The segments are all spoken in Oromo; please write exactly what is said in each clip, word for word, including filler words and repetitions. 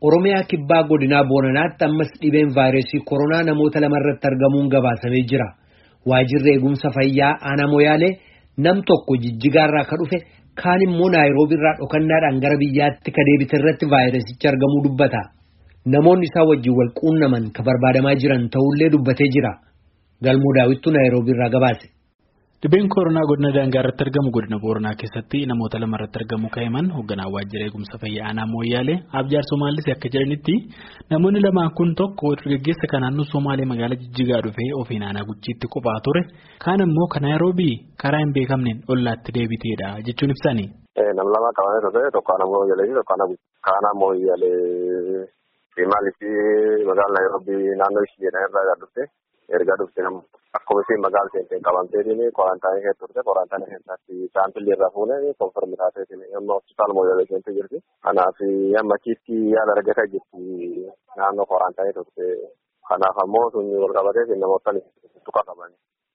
Oromiyaa kibbaa godinaa Booranaatti ammas dhibeen vaayirasii koronaa namoota lamarratti argamuun gabaasamee jira. Waajjirri eegumsa fayyaa aanaa Moyaalee nam tokko Jijjigaarraa ka dhufe kaan immoo Naayiroobiirraa dhokannaadhaan gara biyyaatti ka deebite irratti vaayirasichi argamuu dubbata. Namoonni isaa wajjin wal quunnaman ka barbaadamaa jiran ta'ullee dubbatee jira. Galmoo Daawittu Naayiroobiirraa gabaase. Dhibeen koronaa godina daangaa irratti argamu godina Booranaa keessatti namoota lama irratti argamu ka'eeman hoogganaa waajjira eegumsa fayyaa aanaa Mooyyaalee Abjaar Somaalis akka jedhanitti namoonni lamaan kun tokko dargaggeessa kan naannoo Somaalee magaalaa Jijjigaa dhufee ofiin aanaa Guchiitti qophaa ture kaan immoo kan Naayiroobii karaa hin beekamneen ollaatti deebiteedha jechuun ibsani. Nam lama qabamee ture tokko aanaa Mooyyaalee tokko aanaa Mooyyaalee Somaalisi magaalaa Naayiroobii naannoo ishee jedhan irraa dhufte erga dhufte akkuma isheen magaalaa seenteen qabamteetiin korantaayinii keessa turte korantaayinii keessatti saampilii irraa fuunee konfirmi taateetiin amma hospitaala Mooyyalee seentee jirti. Kanaaf amma achitti yaala argataa jirti naannoo korantaayinii turte. Kanaaf ammoo sun wal qabatee namoota tuttuqaa qaban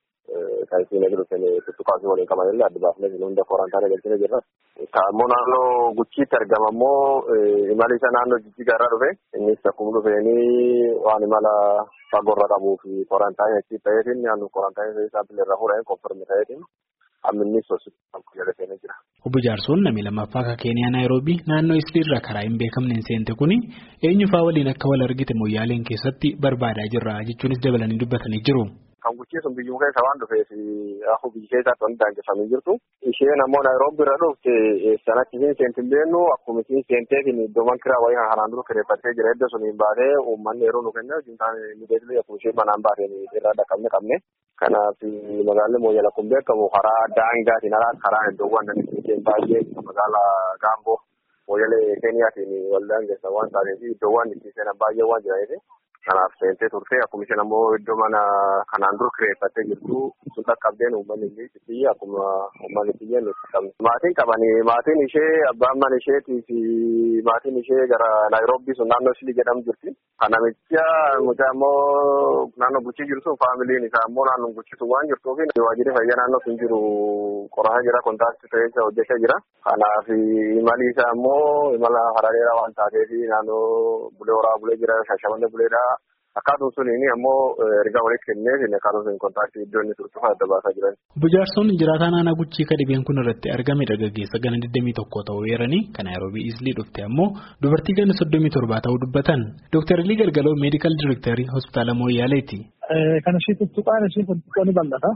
kan isiin eegduutiin tuttuqaa fi waliin qaban illee adda baafnee hunda korantaayinii galchine jirra. Ammoo naannoo Guchiitti argama ammoo imala isa naannoo Jijjigaarraa dhufe innis akkuma dhufeenii waan imala fagorra qabuu fi korantaayinii achi ta'eetiin naannoo korantaayinii saampilii irraa fuudhanii konfirmi ta'eetiin amminnis hospitaala Mooyyalee jira. Obbo Jaarsoon namni lammaffaa akka Keeniyaa Naayiroobii naannoo Isliirraa karaa hin beekamneen seente kuni eenyufaa waliin akka wal argite Mooyyaaleen keessatti barbaadaa jirra jechuunis dabalanii dubbatanii jiru. Kan Guchii sun biyyuma keessa waan dhufeef akkuma biyya keessaatti wanti daangeffamee jirtu. Isheen ammoo Naayiroobii irra dhufte sanatti isheen seentiin beennu akkuma isheen seenteetiin iddoowwan kiraa wayii kanaan dura kireeffattee jira edda suniin baatee uummanni yeroo nu kenna jintaan miidhagina akkuma isheen manaan baateen irraa dhaqqabne qabne. Kanaaf magaalli Mooyyalee kun beekamu karaa daangaatiin alaa karaa iddoowwan isheen baay'ee magaalaa Gaamboo Mooyyalee Keeniyaatiin wal daangeessa waan taateef iddoowwan itti seenan baay'ee waan jiraniif. Kanaaf seentee turte akkuma isheen ammoo iddoo mana kanaan dura kireeffattee jirtu sun dhaqqabdeen uummanni ishee akkuma uummanni ishee qabne. Maatiin qabanii maatiin ishee abbaan mana isheetii fi maatiin ishee gara Naayiroobii sun naannoo Islii jedhamu jirti. Kan namicha mucaa ammoo naannoo Guchii jirtu faamiliin isaa ammoo naannoo Guchii sun waan jirtuuf waajjirri fayyaa naannoo sun jiru qoraa jira kontaaktii ta'ee hojjechaa jira. Kanaaf imali isaa ammoo imala karaa dheeraa waan taateef naannoo bulee horaa bulee jira Shashamannee buleedhaa. Akkaatuun suniin ammoo erga walitti kenneef akkaatuun sun kontaaktii iddoo inni turtu adda baasaa jiran. Obbo Jaarsoon jiraataa naannoo Guchii ka dhibeen kun irratti argame dargaggeessa gana digdamii tokko ta'uu eeranii kan Naayiroobii Islii dhufte ammoo dubartii gana soddomii torbaa ta'uu dubbatan. Dooktar Ilii Galgaloo meedikaal direektarii hospitaala Mooyyaaleeti. Kan ishee tuttuqaan ishee tuttuqaa ni bal'ata.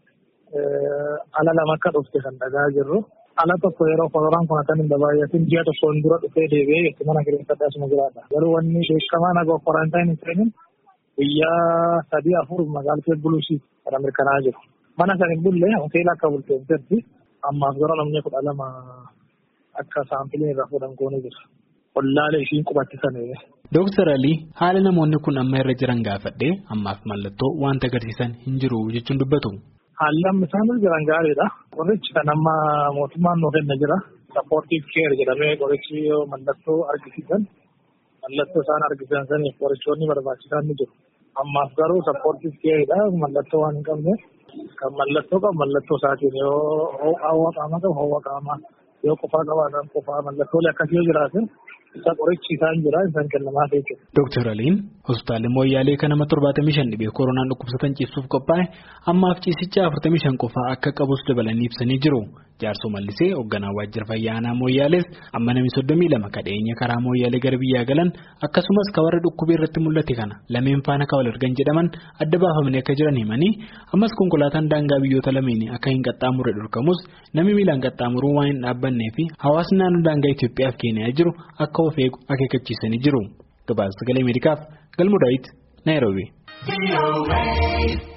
Ala lama akka dhufte kan dhagaa jirru. Ala tokko yeroo koronaan kun akka hin baay'atin ji'a tokkoon dura dhufee deebi'ee itti mana kireeffadhaa asuma jiraata. Garuu wanni beekamaan akka korantaayinii seenin guyyaa sadii afur magaalaa Buluusii kan mirkanaa'aa jiru. Mana san hin bulle hoteela akka bulteen jirti. Ammaaf gara namni kudha lama akka saampiliin irraa fuudhan goonee jira. Ollaalee ishiin qubattisan. Dooktar Alii haala namoonni kun amma irra jiran gaafadhee ammaaf mallattoo wanta agarsiisan hin jiru jechuun dubbatu. Haalli isaan jiran gaariidha. Qorichi kan amma mootummaan nuuf kenna jira. Sappoortiif keer jedhamee qorichi mallattoo argisiisan. Mallattoo isaan argisiisan saniif qorichoonni barbaachisan ni jiru. Ammaaf garuu sappoortiif keeridha. Mallattoo waan hin qabne kan mallattoo qabu mallattoo isaatiin yoo hawwa qaamaa qabu hawwa qaamaa yoo qofaa qabaatan qofaa mallattoolee akkasii yoo jiraatan isa qorichi isaan jira isaan kennamaa jechuudha. Dooktar Aliin hospitaalli Mooyyaalee kan nama torbaatamii shan dhibee koronaan dhukkubsatan ciisuuf qophaa'e ammaaf ciisicha afurtamii shan qofaa akka qabus dabalanii ibsanii jiru. Jaarsoo Mallisee hoogganaa waajjira fayyaa aanaa Mooyyaalees amma namni soddomii lama kadheenya karaa Mooyyaalee gara biyyaa galan akkasumas ka warra dhukkubee irratti mul'ate kana lameen faana ka wal argan jedhaman adda baafamanii akka jiran himanii ammas konkolaataan daangaa biyyoota lameenii akka hin qaxxaamurre dhorkamus namni miilaan qaxxaamuruu waan hin dhaabbannee fi hawaasni naannoo daangaa Itoophiyaaf Keeniyaa jiru akka of eegu akeekkachiisanii jiru. Gabaasa sagalee Ameerikaaf Galmoo Daawit Naayiroobii.